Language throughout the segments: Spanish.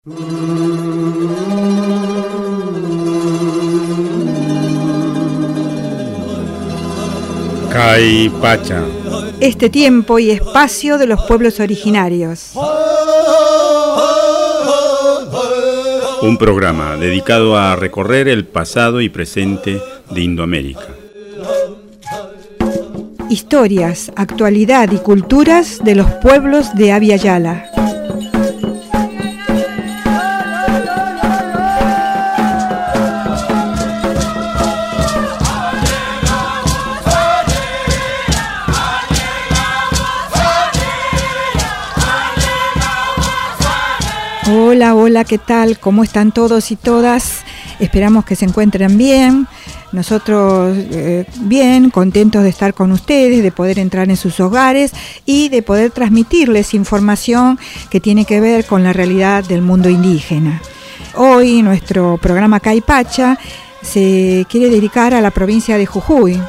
Caipacha. Este tiempo y espacio de los pueblos originarios. Un programa dedicado a recorrer el pasado y presente de Indoamérica. Historias, actualidad y culturas de los pueblos de Abya Yala. Hola, ¿qué tal? ¿Cómo están todos y todas? Esperamos que se encuentren bien. Nosotros bien, contentos de estar con ustedes, de poder entrar en sus hogares y de poder transmitirles información que tiene que ver con la realidad del mundo indígena. Hoy nuestro programa Caipacha se quiere dedicar a la provincia de Jujuy,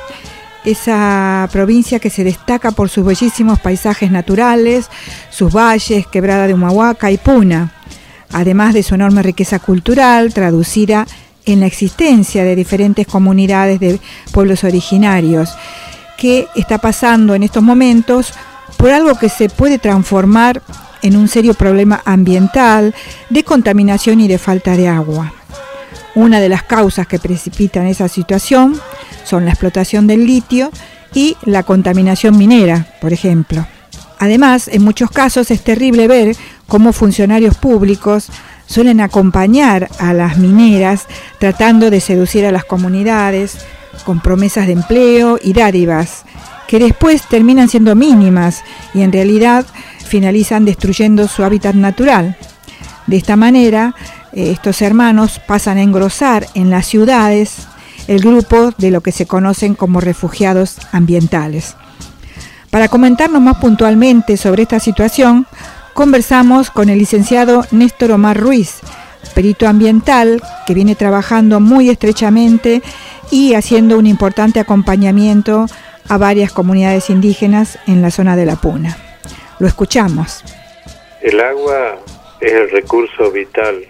esa provincia que se destaca por sus bellísimos paisajes naturales, sus valles, Quebrada de Humahuaca y Puna, además de su enorme riqueza cultural traducida en la existencia de diferentes comunidades de pueblos originarios, que está pasando en estos momentos por algo que se puede transformar en un serio problema ambiental de contaminación y de falta de agua. Una de las causas que precipitan esa situación son la explotación del litio y la contaminación minera, por ejemplo. Además, en muchos casos es terrible ver cómo funcionarios públicos suelen acompañar a las mineras tratando de seducir a las comunidades con promesas de empleo y dádivas que después terminan siendo mínimas y en realidad finalizan destruyendo su hábitat natural. De esta manera, estos hermanos pasan a engrosar en las ciudades el grupo de lo que se conocen como refugiados ambientales. Para comentarnos más puntualmente sobre esta situación, conversamos con el licenciado Néstor Omar Ruiz, perito ambiental que viene trabajando muy estrechamente y haciendo un importante acompañamiento a varias comunidades indígenas en la zona de la Puna. Lo escuchamos. El agua es el recurso vital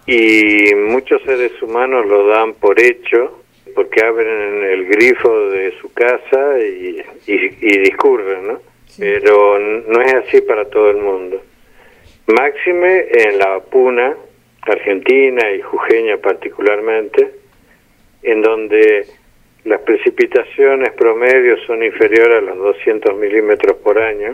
y muchos seres humanos lo dan por hecho porque abren el grifo de su casa y discurren, ¿no? Sí. Pero no es así para todo el mundo. Máxime en la Puna, Argentina y Jujeña particularmente, en donde las precipitaciones promedio son inferiores a los 200 milímetros por año,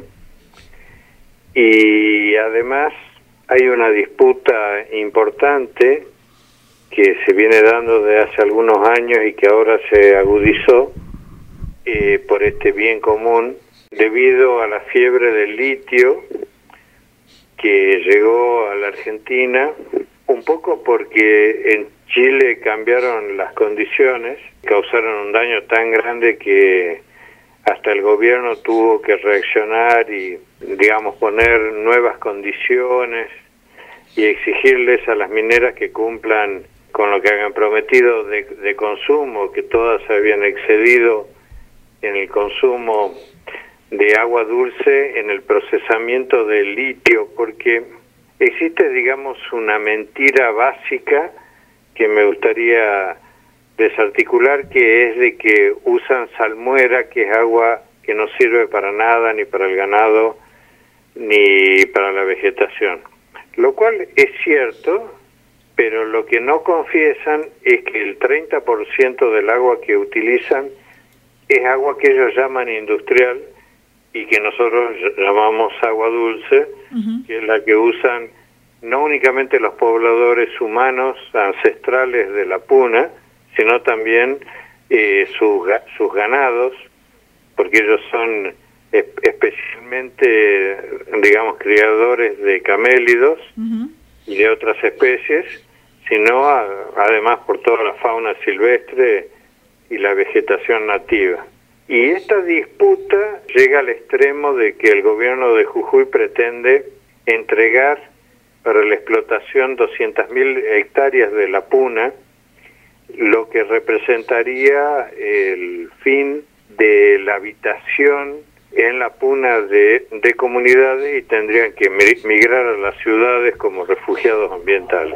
y además hay una disputa importante que se viene dando desde hace algunos años y que ahora se agudizó por este bien común debido a la fiebre del litio que llegó a la Argentina, un poco porque en Chile cambiaron las condiciones, causaron un daño tan grande que hasta el gobierno tuvo que reaccionar y, digamos, poner nuevas condiciones y exigirles a las mineras que cumplan con lo que habían prometido de consumo, que todas se habían excedido en el consumo de agua dulce en el procesamiento del litio, porque existe, digamos, una mentira básica que me gustaría desarticular, que es de que usan salmuera, que es agua que no sirve para nada, ni para el ganado, ni para la vegetación. Lo cual es cierto, pero lo que no confiesan es que el 30% del agua que utilizan es agua que ellos llaman industrial y que nosotros llamamos agua dulce, que es la que usan no únicamente los pobladores humanos ancestrales de la Puna, sino también sus ganados, porque ellos son especialmente, digamos, criadores de camélidos y de otras especies, sino además por toda la fauna silvestre y la vegetación nativa. Y esta disputa llega al extremo de que el gobierno de Jujuy pretende entregar para la explotación 200.000 hectáreas de la Puna, lo que representaría el fin de la habitación en la puna de comunidades y tendrían que migrar a las ciudades como refugiados ambientales.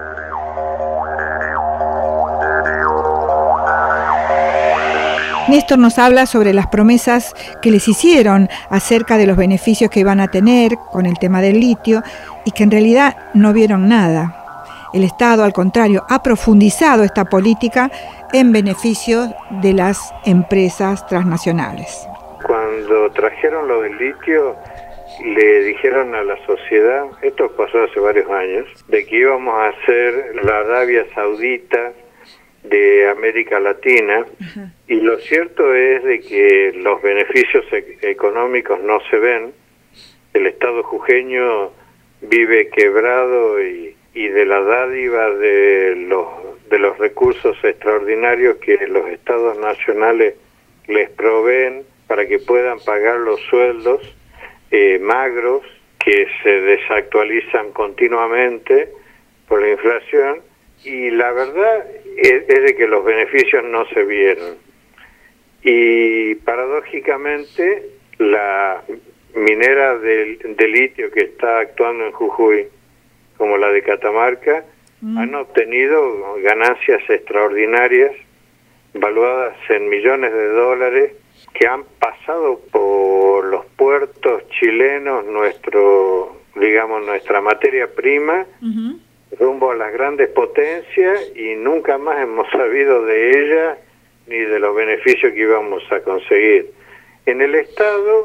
Néstor nos habla sobre las promesas que les hicieron acerca de los beneficios que iban a tener con el tema del litio y que en realidad no vieron nada. El Estado, al contrario, ha profundizado esta política en beneficio de las empresas transnacionales. Cuando trajeron lo del litio, le dijeron a la sociedad, esto pasó hace varios años, de que íbamos a hacer la Arabia Saudita de América Latina. Uh-huh. Y lo cierto es de que los beneficios económicos no se ven. El Estado jujeño vive quebrado y de la dádiva de los recursos extraordinarios que los estados nacionales les proveen para que puedan pagar los sueldos magros que se desactualizan continuamente por la inflación, y la verdad es de que los beneficios no se vieron. Y paradójicamente la minera de litio que está actuando en Jujuy, como la de Catamarca, han obtenido ganancias extraordinarias, valuadas en millones de dólares, que han pasado por los puertos chilenos, nuestra materia prima, rumbo a las grandes potencias, y nunca más hemos sabido de ella ni de los beneficios que íbamos a conseguir. En el Estado,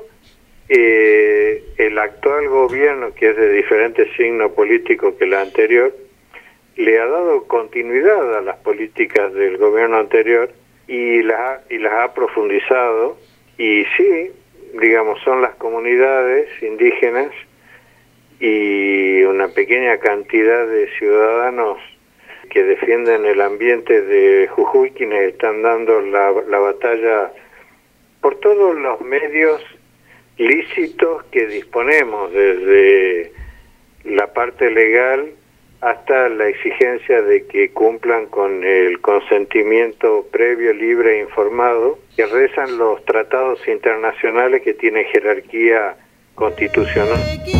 el actual gobierno, que es de diferente signo político que el anterior, le ha dado continuidad a las políticas del gobierno anterior y las ha profundizado, y sí, son las comunidades indígenas y una pequeña cantidad de ciudadanos que defienden el ambiente de Jujuy quienes están dando la batalla por todos los medios lícitos que disponemos, desde la parte legal hasta la exigencia de que cumplan con el consentimiento previo, libre e informado, que rezan los tratados internacionales que tienen jerarquía constitucional.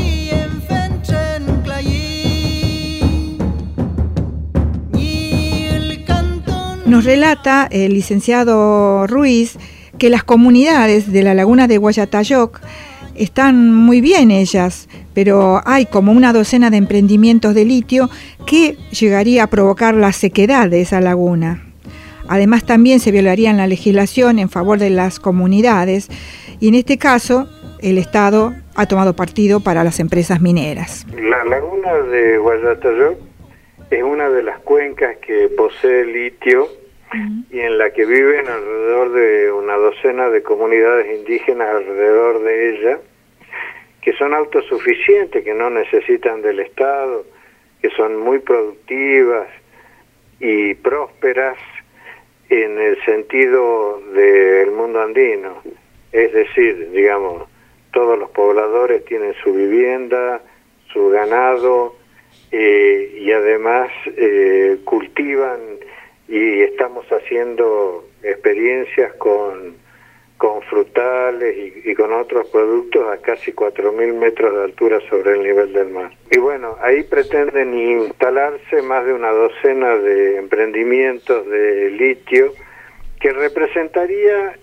Nos relata el licenciado Ruiz que las comunidades de la laguna de Guayatayoc están muy bien ellas, pero hay como una docena de emprendimientos de litio que llegaría a provocar la sequedad de esa laguna. Además, también se violaría la legislación en favor de las comunidades, y en este caso el Estado ha tomado partido para las empresas mineras. La laguna de Guayatayoc es una de las cuencas que posee litio y en la que viven alrededor de una docena de comunidades indígenas alrededor de ella, que son autosuficientes, que no necesitan del Estado, que son muy productivas y prósperas en el sentido del mundo andino. Es decir, todos los pobladores tienen su vivienda, su ganado, y además cultivan, y estamos haciendo experiencias con frutales y con otros productos a casi 4.000 metros de altura sobre el nivel del mar. Y bueno, ahí pretenden instalarse más de una docena de emprendimientos de litio que representaría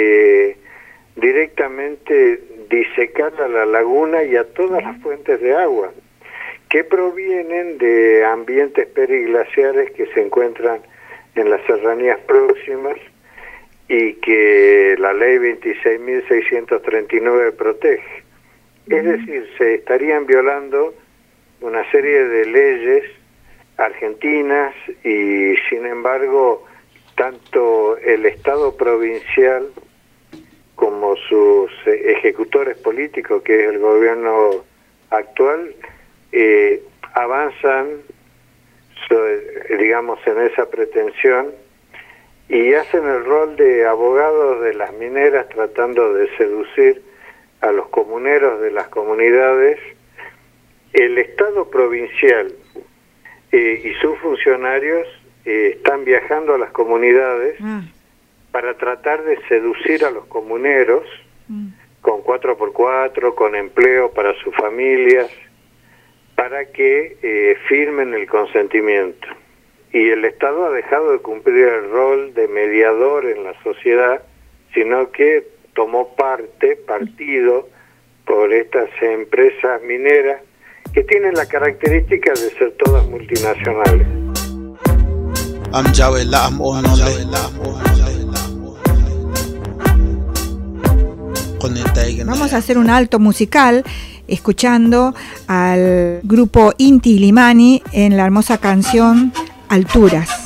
directamente disecar a la laguna y a todas las fuentes de agua que provienen de ambientes periglaciares que se encuentran en las serranías próximas y que la ley 26.639 protege. Es decir, se estarían violando una serie de leyes argentinas, y sin embargo tanto el Estado provincial como sus ejecutores políticos, que es el gobierno actual, avanzan en esa pretensión y hacen el rol de abogados de las mineras, tratando de seducir a los comuneros de las comunidades. El Estado provincial y sus funcionarios están viajando a las comunidades para tratar de seducir a los comuneros con 4x4, con empleo para sus familias, para que firmen el consentimiento. Y el Estado ha dejado de cumplir el rol de mediador en la sociedad, sino que tomó partido por estas empresas mineras que tienen la característica de ser todas multinacionales. Vamos a hacer un alto musical escuchando al grupo Inti Illimani en la hermosa canción Alturas.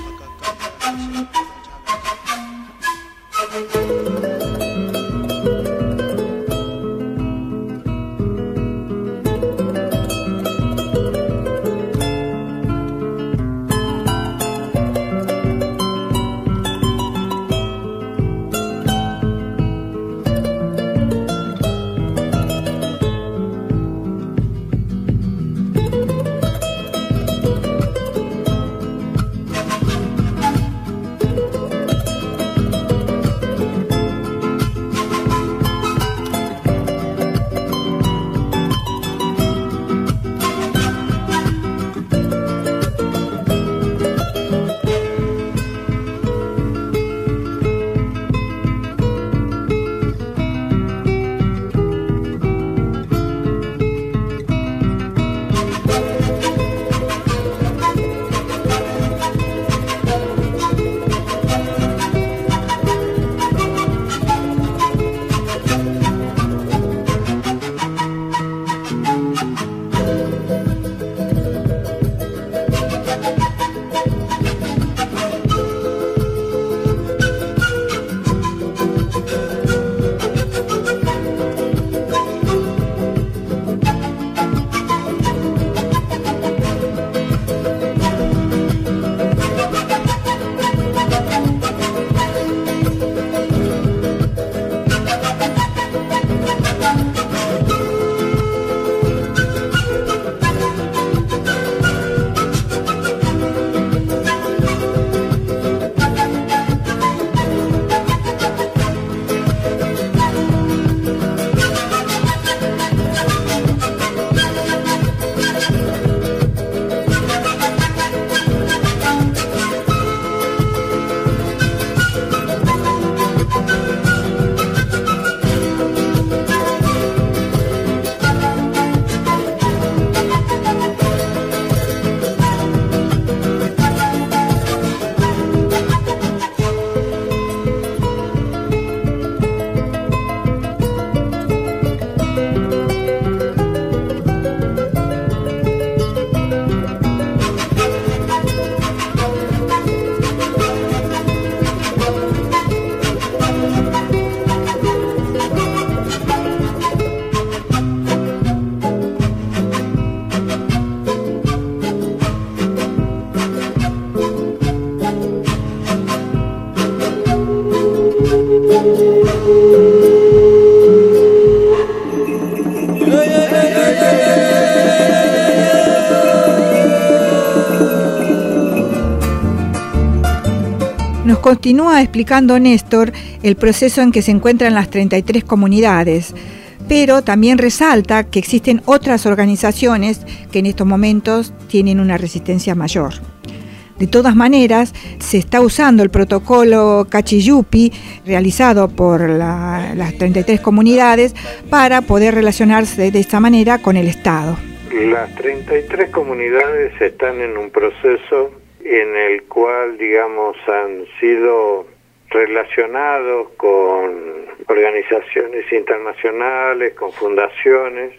Nos continúa explicando Néstor el proceso en que se encuentran las 33 comunidades, pero también resalta que existen otras organizaciones que en estos momentos tienen una resistencia mayor. De todas maneras, se está usando el protocolo Cachiyupi realizado por las 33 comunidades para poder relacionarse de esta manera con el Estado. Las 33 comunidades están en un proceso en el cual, digamos, han sido relacionados con organizaciones internacionales, con fundaciones,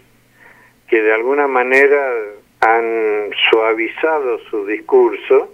que de alguna manera han suavizado su discurso,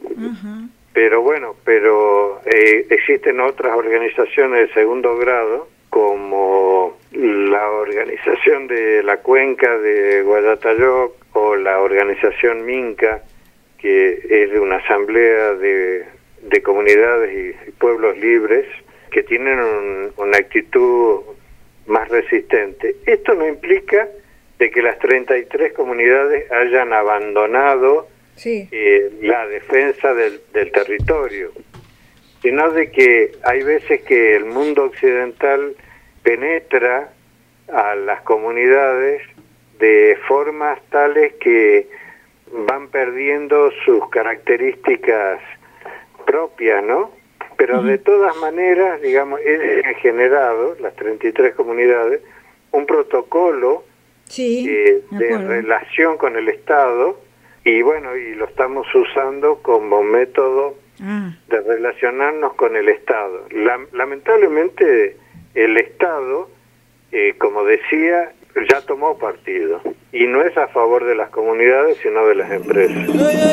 pero existen otras organizaciones de segundo grado, como la organización de la Cuenca de Guayatayoc o la organización Minca, que es de una asamblea de comunidades y pueblos libres, que tienen una actitud más resistente. Esto no implica de que las 33 comunidades hayan abandonado la defensa del territorio, sino de que hay veces que el mundo occidental penetra a las comunidades de formas tales que van perdiendo sus características propias, ¿no? Pero de todas maneras, digamos, han generado, las 33 comunidades, un protocolo de relación con el Estado, y bueno, y lo estamos usando como método de relacionarnos con el Estado. Lamentablemente, el Estado, como decía, ya tomó partido, y no es a favor de las comunidades, sino de las empresas.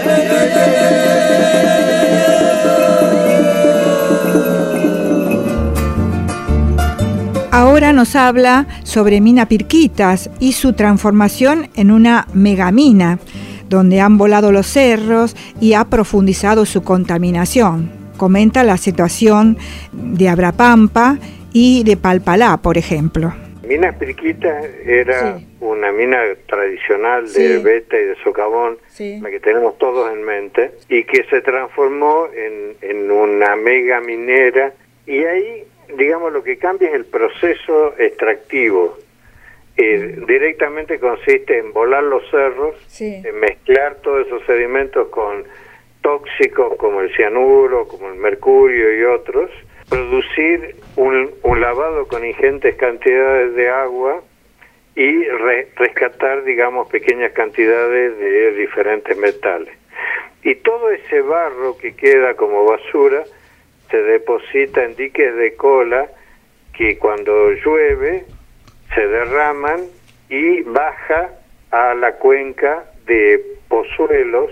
Ahora nos habla sobre Mina Pirquitas y su transformación en una megamina, donde han volado los cerros y ha profundizado su contaminación. Comenta la situación de Abrapampa y de Palpalá, por ejemplo. Mina Pirquitas era una mina tradicional de beta y de socavón, la que tenemos todos en mente, y que se transformó en una mega minera, y ahí, digamos, lo que cambia es el proceso extractivo. Directamente consiste en volar los cerros, en mezclar todos esos sedimentos con tóxicos como el cianuro, como el mercurio y otros, producir un lavado con ingentes cantidades de agua y rescatar, digamos, pequeñas cantidades de diferentes metales. Y todo ese barro que queda como basura se deposita en diques de cola que cuando llueve se derraman y baja a la cuenca de Pozuelos,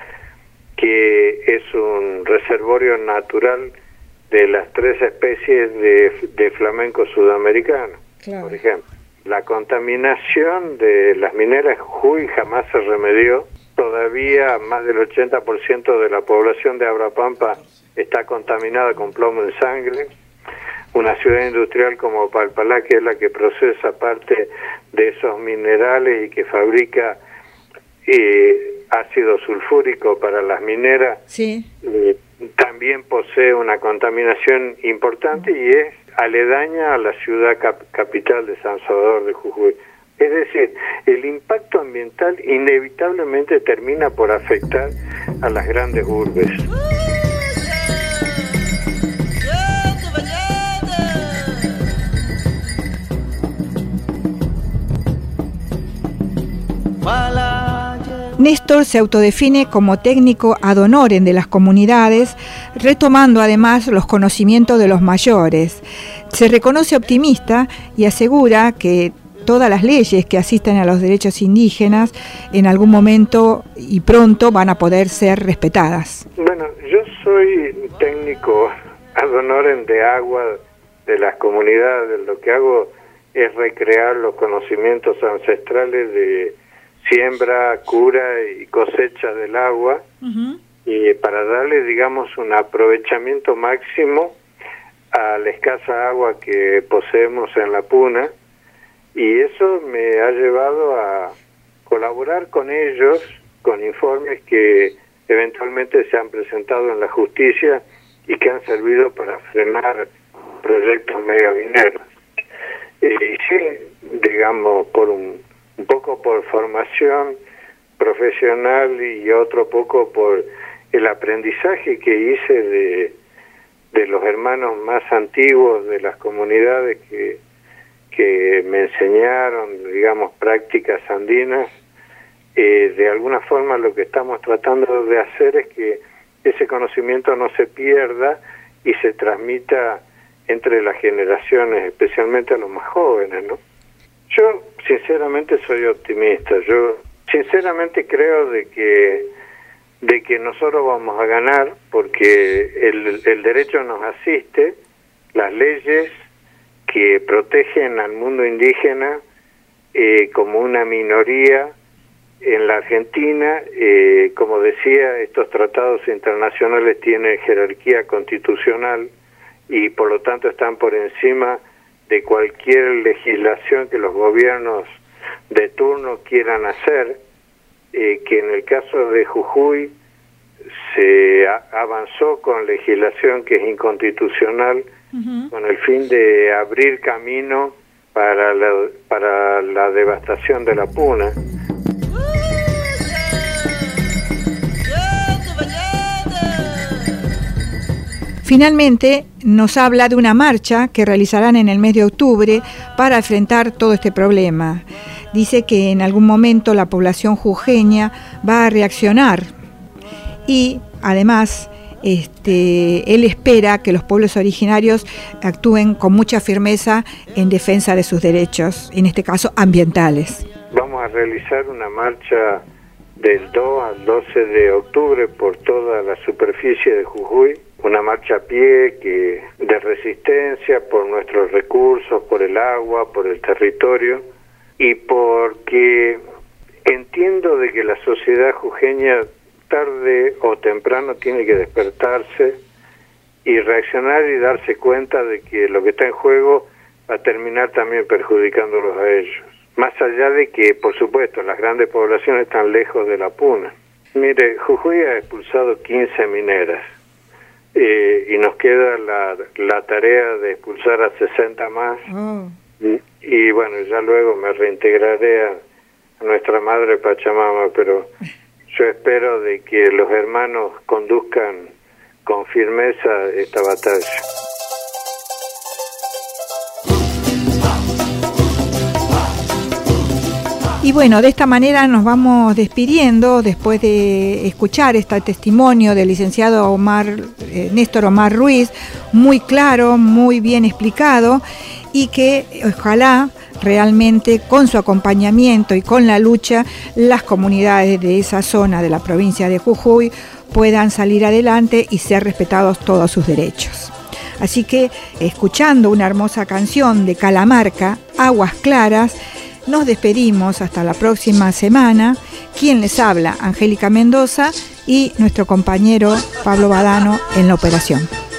que es un reservorio natural de las 3 especies de flamenco sudamericano, por ejemplo. La contaminación de las mineras Jujuy jamás se remedió. Todavía más del 80% de la población de Abrapampa está contaminada con plomo en sangre. Una ciudad industrial como Palpalá, que es la que procesa parte de esos minerales y que fabrica ácido sulfúrico para las mineras, también posee una contaminación importante y es aledaña a la ciudad capital de San Salvador de Jujuy. Es decir, el impacto ambiental inevitablemente termina por afectar a las grandes urbes. Néstor se autodefine como técnico ad honorem de las comunidades, retomando además los conocimientos de los mayores. Se reconoce optimista y asegura que todas las leyes que asisten a los derechos indígenas en algún momento y pronto van a poder ser respetadas. Bueno, yo soy técnico ad honorem de agua de las comunidades. Lo que hago es recrear los conocimientos ancestrales de siembra, cura y cosecha del agua, y para darle, digamos, un aprovechamiento máximo a la escasa agua que poseemos en la Puna, y eso me ha llevado a colaborar con ellos, con informes que eventualmente se han presentado en la justicia y que han servido para frenar proyectos megamineros. Y sí, digamos, por un poco por formación profesional y otro poco por el aprendizaje que hice de los hermanos más antiguos de las comunidades que me enseñaron, digamos, prácticas andinas. De alguna forma lo que estamos tratando de hacer es que ese conocimiento no se pierda y se transmita entre las generaciones, especialmente a los más jóvenes, ¿no? Yo sinceramente soy optimista. Yo sinceramente creo de que nosotros vamos a ganar, porque el derecho nos asiste, las leyes que protegen al mundo indígena como una minoría en la Argentina, como decía, estos tratados internacionales tienen jerarquía constitucional y por lo tanto están por encima de cualquier legislación que los gobiernos de turno quieran hacer, que en el caso de Jujuy se avanzó con legislación que es inconstitucional, con el fin de abrir camino para la devastación de la Puna. Finalmente, nos habla de una marcha que realizarán en el mes de octubre para enfrentar todo este problema. Dice que en algún momento la población jujeña va a reaccionar y además él espera que los pueblos originarios actúen con mucha firmeza en defensa de sus derechos, en este caso ambientales. Vamos a realizar una marcha del 2 al 12 de octubre por toda la superficie de Jujuy, una marcha a pie de resistencia por nuestros recursos, por el agua, por el territorio, y porque entiendo de que la sociedad jujeña tarde o temprano tiene que despertarse y reaccionar y darse cuenta de que lo que está en juego va a terminar también perjudicándolos a ellos. Más allá de que, por supuesto, las grandes poblaciones están lejos de la Puna. Mire, Jujuy ha expulsado 15 mineras y nos queda la tarea de expulsar a 60 más. Y bueno, ya luego me reintegraré a nuestra madre Pachamama, pero yo espero de que los hermanos conduzcan con firmeza esta batalla. Y bueno, de esta manera nos vamos despidiendo después de escuchar este testimonio del licenciado Néstor Omar Ruiz, muy claro, muy bien explicado, y que ojalá realmente con su acompañamiento y con la lucha las comunidades de esa zona de la provincia de Jujuy puedan salir adelante y ser respetados todos sus derechos. Así que escuchando una hermosa canción de Calamarca, Aguas Claras, nos despedimos hasta la próxima semana. Quien les habla, Angélica Mendoza, y nuestro compañero Pablo Badano en la operación.